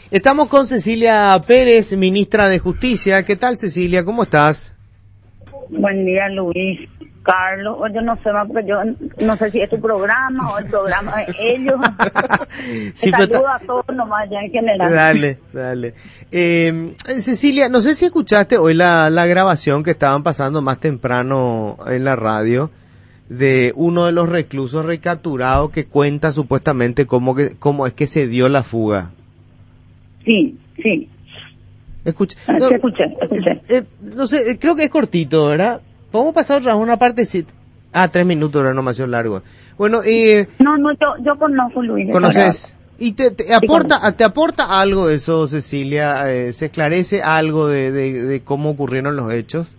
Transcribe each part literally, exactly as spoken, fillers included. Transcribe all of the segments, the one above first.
Estamos con Cecilia Pérez, ministra de Justicia. ¿Qué tal, Cecilia? ¿Cómo estás? Buen día, Luis. Carlos, o yo no sé más, porque yo no sé si es tu programa o el programa de ellos. Sí, saludo está... a todos nomás ya en general. Dale, dale. Eh, Cecilia, no sé si escuchaste hoy la, la grabación que estaban pasando más temprano en la radio de uno de los reclusos recapturados que cuenta supuestamente cómo, que, cómo es que se dio la fuga. Sí, sí. Escucha, No, no, sí, escuché, escuché. Es, eh, no sé, creo que es cortito, ¿verdad? Podemos pasar otra una parte, sí. Ah, tres minutos, era nomás largo. Bueno, eh, No, no, yo, yo conozco, Luis. ¿conoces? ¿Y te, te sí, aporta conozco. te aporta algo eso, Cecilia? Eh, ¿Se esclarece algo de, de, de cómo ocurrieron los hechos?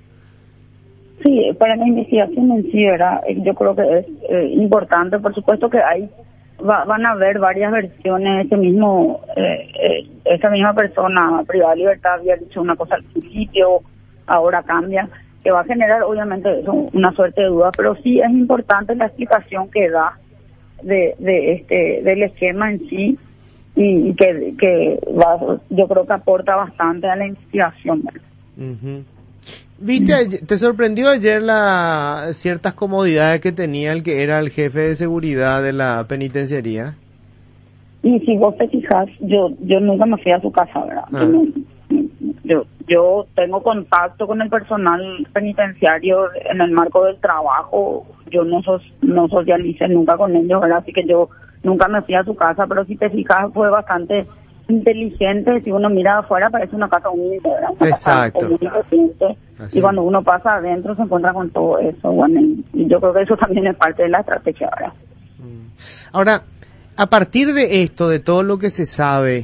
Sí, para la investigación en sí, ¿verdad? Yo creo que es eh, importante, por supuesto que hay va, van a haber varias versiones. Ese mismo, eh, eh, esa misma persona privada de libertad había dicho una cosa al principio, ahora cambia, que va a generar obviamente eso, una suerte de duda, pero sí es importante la explicación que da de, de este del esquema en sí y, y que, que va, yo creo que aporta bastante a la investigación. Uh-huh. ¿Viste, te sorprendió ayer la ciertas comodidades que tenía el que era el jefe de seguridad de la penitenciaría? Y si vos te fijas, yo yo nunca me fui a su casa, ¿verdad? Ah. Yo, no, yo, yo tengo contacto con el personal penitenciario en el marco del trabajo. Yo no sos, no socialicé nunca con ellos, ¿verdad? Así que yo nunca me fui a su casa, pero si te fijas fue bastante inteligente. Si uno mira afuera parece una casa humilde, ¿verdad? Una Exacto. casa humilde, y cuando uno pasa adentro se encuentra con todo eso. Bueno, y, y yo creo que eso también es parte de la estrategia, ¿verdad? Ahora, a partir de esto, de todo lo que se sabe,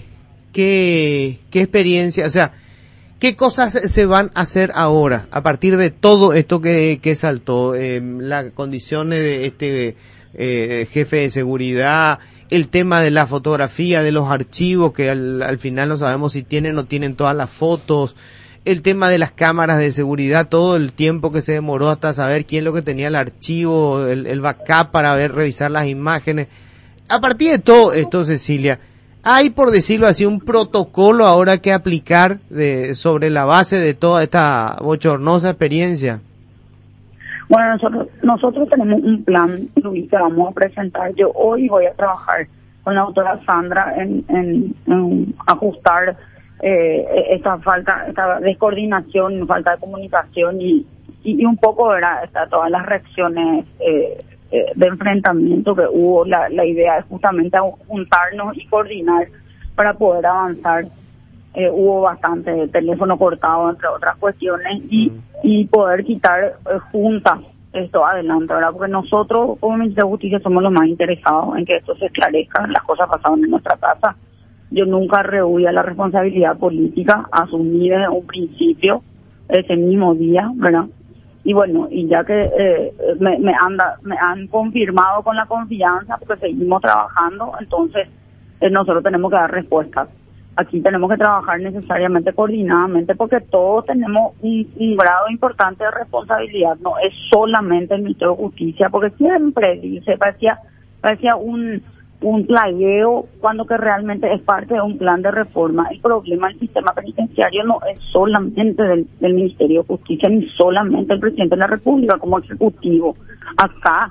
¿qué, qué experiencia, o sea, qué cosas se van a hacer ahora, a partir de todo esto que, que saltó, eh, las condiciones de este eh, jefe de seguridad, el tema de la fotografía, de los archivos, que al, al final no sabemos si tienen o no tienen todas las fotos, el tema de las cámaras de seguridad, todo el tiempo que se demoró hasta saber quién es lo que tenía el archivo, el, el backup para ver, revisar las imágenes. A partir de todo esto, Cecilia, ¿hay, por decirlo así, un protocolo ahora que aplicar de, sobre la base de toda esta bochornosa experiencia? Bueno, nosotros nosotros tenemos un plan, Luis, que vamos a presentar. Yo hoy voy a trabajar con la doctora Sandra en, en, en ajustar eh, esta falta, esta descoordinación, falta de comunicación y, y, y un poco, ¿verdad?, está, todas las reacciones eh, eh, de enfrentamiento que hubo. La, la idea es justamente juntarnos y coordinar para poder avanzar. Eh, hubo bastante teléfono cortado, entre otras cuestiones, y, mm. y poder quitar eh, juntas esto adelante, ¿verdad? Porque nosotros, como Ministerio de Justicia, somos los más interesados en que esto se esclarezca, las cosas pasaron en nuestra casa. Yo nunca rehuía la responsabilidad política, asumí desde un principio, ese mismo día, ¿verdad? Y bueno, y ya que eh, me, me, anda, me han confirmado con la confianza, porque seguimos trabajando, entonces eh, nosotros tenemos que dar respuestas. Aquí tenemos que trabajar necesariamente coordinadamente porque todos tenemos un, un grado importante de responsabilidad, no es solamente el Ministerio de Justicia, porque siempre dice, parecía, parecía un, un plagueo cuando que realmente es parte de un plan de reforma. El problema del sistema penitenciario no es solamente del, del Ministerio de Justicia ni solamente el Presidente de la República como ejecutivo. Acá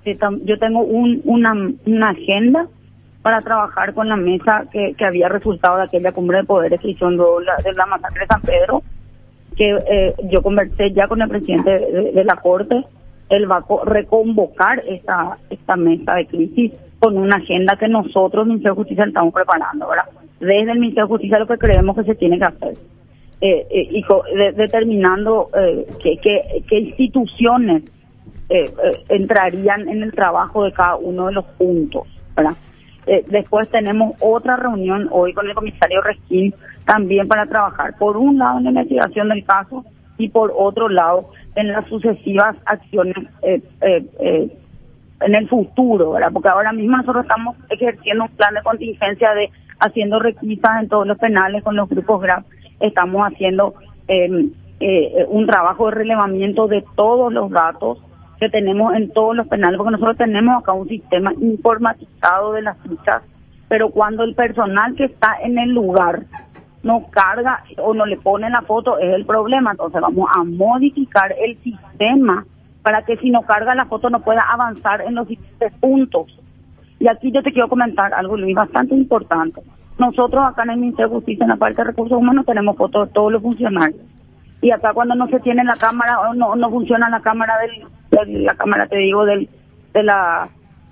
yo tengo un, una, una agenda para trabajar con la mesa que, que había resultado de aquella cumbre de poderes que hizo la, de la masacre de San Pedro, que eh, yo conversé ya con el presidente de, de la Corte. Él va a reconvocar esta esta mesa de crisis con una agenda que nosotros, el Ministerio de Justicia, estamos preparando, ¿verdad? Desde el Ministerio de Justicia lo que creemos que se tiene que hacer. Eh, eh, y co- de, determinando eh, qué que, que instituciones eh, eh, entrarían en el trabajo de cada uno de los puntos, ¿verdad? Eh, después tenemos otra reunión hoy con el comisario Resquín también para trabajar, por un lado, en la investigación del caso y por otro lado en las sucesivas acciones eh, eh, eh, en el futuro, ¿verdad? Porque ahora mismo nosotros estamos ejerciendo un plan de contingencia de haciendo requisas en todos los penales con los grupos G R A P, estamos haciendo eh, eh, un trabajo de relevamiento de todos los datos que tenemos en todos los penales, porque nosotros tenemos acá un sistema informatizado de las fichas pero cuando el personal que está en el lugar no carga o no le pone la foto es el problema. Entonces vamos a modificar el sistema para que si no carga la foto no pueda avanzar en los siguientes puntos. Y aquí yo te quiero comentar algo, Luis, bastante importante. Nosotros acá en el Ministerio de Justicia, en la parte de Recursos Humanos, tenemos fotos de todos los funcionarios. Y acá cuando no se tiene la cámara, o no, no funciona la cámara del, de la cámara, te digo, del, de la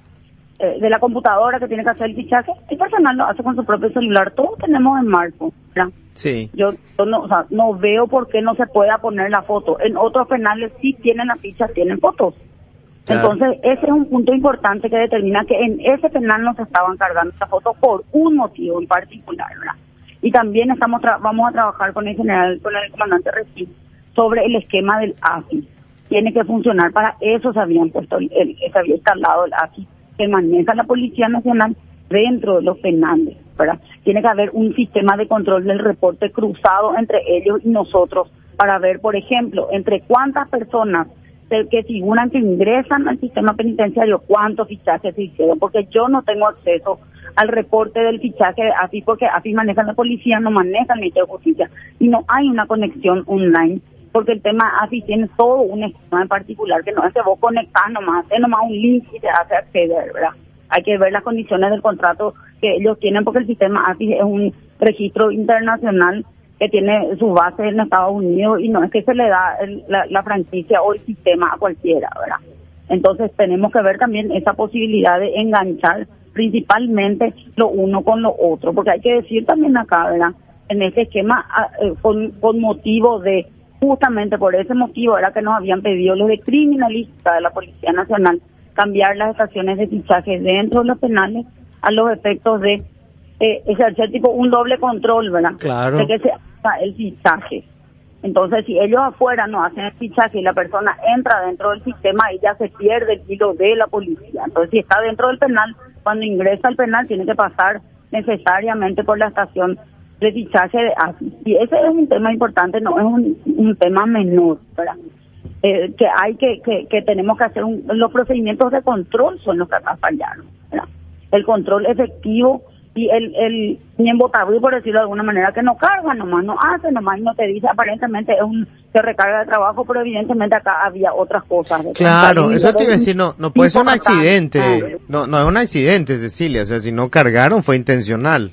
eh, de la computadora que tiene que hacer el fichaje, el personal lo hace con su propio celular. Todos tenemos en marco, ¿verdad? Sí. Yo, yo no, o sea, no veo por qué no se pueda poner la foto. En otros penales sí tienen las fichas, tienen fotos. Claro. Entonces, ese es un punto importante que determina que en ese penal no se estaban cargando esta foto por un motivo en particular, ¿verdad? Y también estamos tra- vamos a trabajar con el general, con el comandante Recife, sobre el esquema del A F I. Tiene que funcionar, para eso se habían puesto, el, el, se había instalado el A F I, que maneja la Policía Nacional dentro de los penales, ¿verdad? Tiene que haber un sistema de control del reporte cruzado entre ellos y nosotros, para ver, por ejemplo, entre cuántas personas que figuran que ingresan al sistema penitenciario, cuántos fichajes se hicieron, porque yo no tengo acceso al reporte del fichaje de A F I, porque A F I maneja la policía, no maneja el Ministerio de Justicia, y no hay una conexión online, porque el tema A F I tiene todo un esquema en particular, que no es que vos conectás nomás, es nomás un link y te hace acceder, ¿verdad? Hay que ver las condiciones del contrato que ellos tienen, porque el sistema A F I es un registro internacional que tiene su base en Estados Unidos, y no es que se le da el, la, la franquicia o el sistema a cualquiera, ¿verdad? Entonces tenemos que ver también esa posibilidad de enganchar principalmente lo uno con lo otro, porque hay que decir también acá, ¿verdad? En ese esquema, eh, con, con motivo de, justamente por ese motivo era que nos habían pedido los de criminalística de la Policía Nacional cambiar las estaciones de fichaje dentro de los penales a los efectos de eh, ejercer tipo un doble control, ¿verdad? Claro. De que se haga el fichaje. Entonces, si ellos afuera no hacen el fichaje y la persona entra dentro del sistema, ella se pierde el hilo de la policía. Entonces, si está dentro del penal, cuando ingresa al penal tiene que pasar necesariamente por la estación de fichaje de A F I. Y ese es un tema importante, no es un, un tema menor, ¿verdad? Eh, que hay que, que, que tenemos que hacer un, los procedimientos de control son los que acá fallaron, ¿verdad? El control efectivo y el, el miembro tabú, por decirlo de alguna manera, que no carga, nomás no hace, nomás no te dice, aparentemente es un se recarga de trabajo, pero evidentemente acá había otras cosas. Claro, eso te iba a decir, no, no puede ser un accidente, no, no es un accidente, Cecilia, o sea, si no cargaron fue intencional.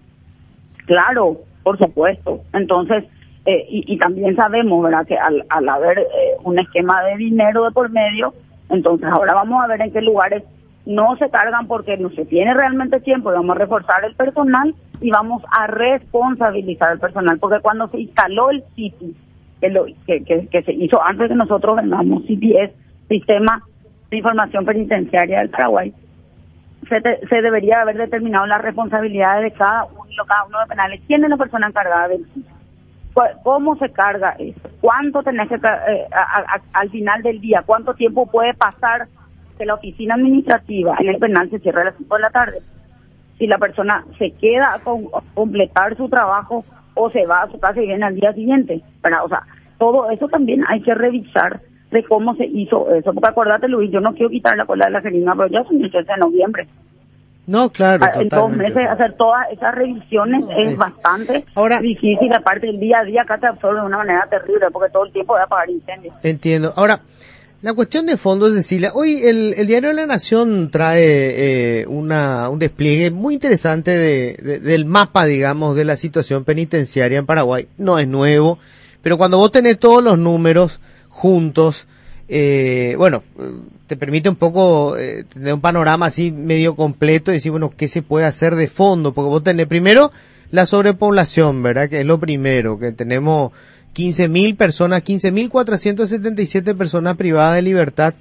Claro, por supuesto. Entonces, eh, y, y también sabemos, ¿verdad?, que al, al haber eh, un esquema de dinero de por medio, entonces ahora vamos a ver en qué lugares no se cargan porque no se tiene realmente tiempo, y vamos a reforzar el personal y vamos a responsabilizar al personal, porque cuando se instaló el C I P I, que, lo, que, que, que se hizo antes de que nosotros vengamos, C I P I es Sistema de Información Penitenciaria del Paraguay, se, te, se debería haber determinado las responsabilidades de cada uno, cada uno de penales. ¿Quién es la persona encargada del C I P I? ¿Cómo se carga eso? ¿Cuánto tenés que, eh, a, a, al final del día, cuánto tiempo puede pasar que la oficina administrativa en el penal se cierra a las cinco de la tarde? Si la persona se queda a, con, a completar su trabajo o se va a su casa y viene al día siguiente, ¿verdad? O sea, todo eso también hay que revisar de cómo se hizo eso, porque acuérdate, Luis, yo no quiero quitar la cola de la jeringa, pero ya son el trece de noviembre. No, claro, a, en dos meses hacer todas esas revisiones no, es, es bastante Ahora, difícil, aparte del día a día acá te absorbe de una manera terrible, porque todo el tiempo va a apagar incendios. Entiendo. Ahora, la cuestión de fondos, Cecilia, hoy el, el Diario de la Nación trae eh, una un despliegue muy interesante de, de, del mapa, digamos, de la situación penitenciaria en Paraguay. No es nuevo, pero cuando vos tenés todos los números juntos, eh, bueno, te permite un poco eh, tener un panorama así medio completo y decir, bueno, ¿qué se puede hacer de fondo? Porque vos tenés primero la sobrepoblación, ¿verdad? Que es lo primero, que tenemos quince mil personas, quince mil cuatrocientas setenta y siete personas privadas de libertad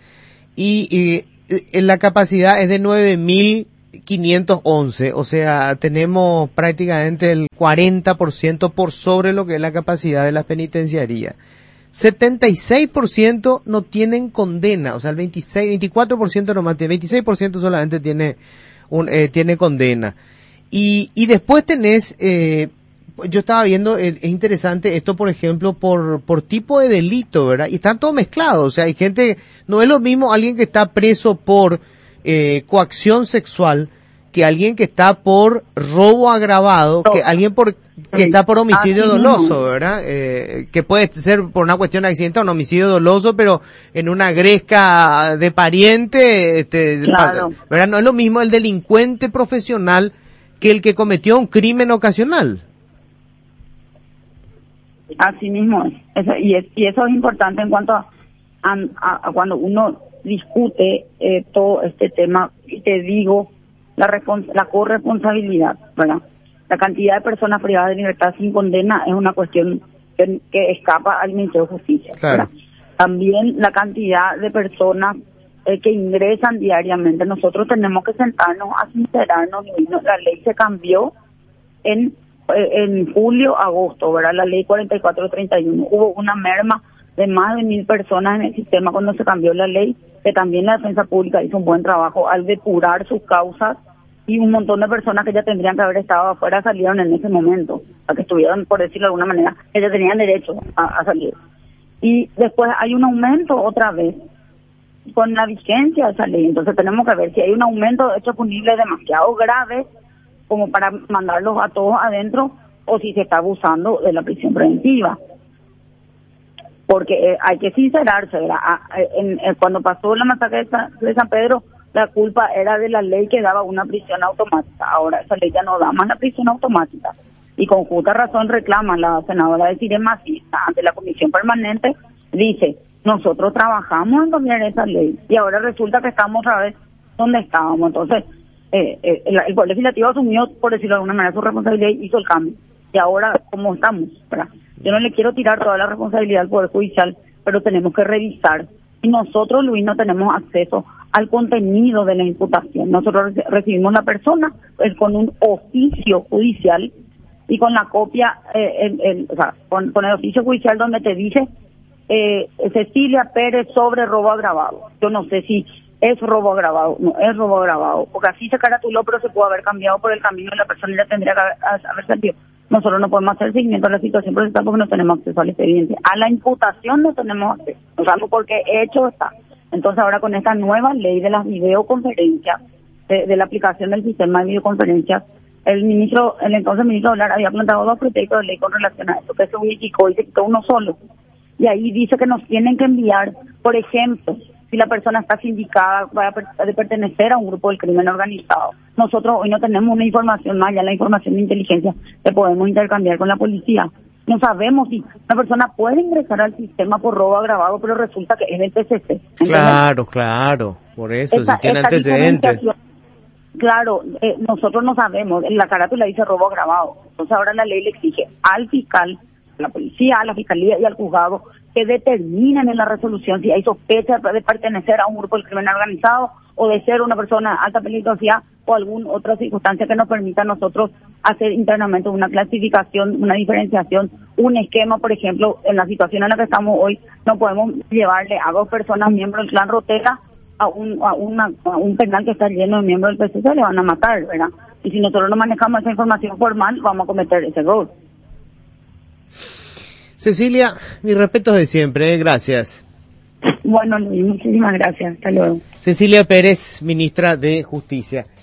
y, y, y la capacidad es de nueve mil quinientos once, o sea, tenemos prácticamente el cuarenta por ciento por sobre lo que es la capacidad de las penitenciarías. setenta y seis por ciento no tienen condena, o sea, el veintiséis, veinticuatro por ciento nomás tiene, veintiséis por ciento solamente tiene un, eh, tiene condena. Y, y después tenés, eh, yo estaba viendo, eh, es interesante esto, por ejemplo, por, por tipo de delito, ¿verdad? Y están todos mezclados, o sea, hay gente, no es lo mismo alguien que está preso por, eh, coacción sexual que alguien que está por robo agravado, que alguien por que está por homicidio Así doloso, mismo. ¿verdad? Eh, que puede ser por una cuestión de accidente o un homicidio doloso, pero en una gresca de pariente, este, Claro. ¿verdad? No es lo mismo el delincuente profesional que el que cometió un crimen ocasional. Así mismo es. Eso, y, es, y eso es importante en cuanto a, a, a cuando uno discute eh, todo este tema, y te digo, la, respons- la corresponsabilidad, ¿verdad? La cantidad de personas privadas de libertad sin condena es una cuestión que, que escapa al Ministerio de Justicia, Claro. ¿verdad? También la cantidad de personas eh, que ingresan diariamente. Nosotros tenemos que sentarnos a sincerarnos. La ley se cambió en en julio, agosto, ¿verdad? La ley cuarenta y cuatro treinta y uno. Hubo una merma de más de mil personas en el sistema cuando se cambió la ley, que también la defensa pública hizo un buen trabajo al depurar sus causas, y un montón de personas que ya tendrían que haber estado afuera salieron en ese momento, a que estuvieron, por decirlo de alguna manera, que ya tenían derecho a, a salir. Y después hay un aumento otra vez con la vigencia de esa ley. Entonces tenemos que ver si hay un aumento de hechos punibles demasiado graves como para mandarlos a todos adentro, o si se está abusando de la prisión preventiva. Porque eh, hay que sincerarse, ¿verdad? A, en, en, cuando pasó la masacre de San, de San Pedro, la culpa era de la ley que daba una prisión automática. Ahora esa ley ya no da más la prisión automática. Y con justa razón reclama la senadora de Desiree Macista ante la comisión permanente, dice, nosotros trabajamos en cambiar esa ley, y ahora resulta que estamos otra vez donde estábamos. Entonces, Eh, eh, el, el Poder Legislativo asumió, por decirlo de alguna manera, su responsabilidad y hizo el cambio. Y ahora, ¿cómo estamos? ¿Verdad? Yo no le quiero tirar toda la responsabilidad al Poder Judicial, pero tenemos que revisar. Y nosotros, Luis, no tenemos acceso al contenido de la imputación. Nosotros reci- recibimos la persona pues, con un oficio judicial y con la copia, eh, el, el, o sea, con, con el oficio judicial donde te dice eh, Cecilia Pérez sobre robo agravado. Yo no sé si es robo agravado, no es robo agravado, porque así se caratuló, pero se pudo haber cambiado por el camino y la persona ya tendría que haber, haber salido. Nosotros no podemos hacer seguimiento a la situación procesal porque no tenemos acceso al expediente. A la imputación no tenemos acceso, no sabemos por qué hecho está. Entonces ahora con esta nueva ley de las videoconferencias, de, de la aplicación del sistema de videoconferencias, el ministro, el entonces ministro Olar había planteado dos proyectos de ley con relación a esto, que se unificó y se quitó uno solo. Y ahí dice que nos tienen que enviar, por ejemplo, si la persona está sindicada, va a de pertenecer a un grupo del crimen organizado. Nosotros hoy no tenemos una información más, ya la información de inteligencia que podemos intercambiar con la policía. No sabemos si una persona puede ingresar al sistema por robo agravado, pero resulta que es del P C C. ¿Entendés? Claro, claro, por eso, Esa, si tiene esa antecedentes. Claro, eh, nosotros no sabemos, en la carátula dice robo agravado. Entonces ahora la ley le exige al fiscal, a la policía, a la fiscalía y al juzgado que determinen en la resolución si hay sospecha de pertenecer a un grupo del crimen organizado o de ser una persona alta peligrosidad o alguna otra circunstancia que nos permita a nosotros hacer internamente una clasificación, una diferenciación, un esquema. Por ejemplo, en la situación en la que estamos hoy, no podemos llevarle a dos personas miembros del clan Rotera a un a, una, a un penal que está lleno de miembros del P C C, le van a matar, ¿verdad? Y si nosotros no manejamos esa información formal, vamos a cometer ese error. Cecilia, mis respetos de siempre, ¿eh? Gracias. Bueno, Luis, muchísimas gracias. Hasta luego. Cecilia Pérez, ministra de Justicia.